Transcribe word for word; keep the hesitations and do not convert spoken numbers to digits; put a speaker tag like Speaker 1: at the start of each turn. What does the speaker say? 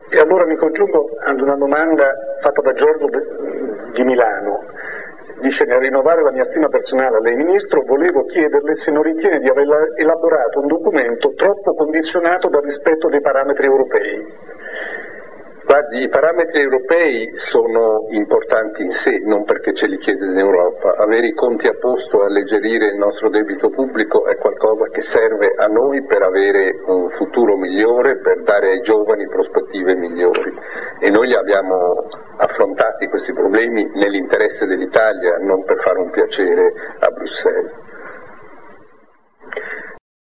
Speaker 1: E allora mi congiungo ad una domanda fatta da Giorgio di Milano. Dice: nel rinnovare la mia stima personale a lei Ministro, volevo chiederle se non ritiene di aver elaborato un documento troppo condizionato dal rispetto dei parametri europei.
Speaker 2: Guardi, i parametri europei sono importanti in sé, non perché ce li chiede l'Europa. Avere i conti a posto, alleggerire il nostro debito pubblico è qualcosa che serve a noi per avere un futuro migliore, per dare ai giovani prospettive migliori. E noi li abbiamo affrontati questi problemi nell'interesse dell'Italia, non per fare un piacere a Bruxelles.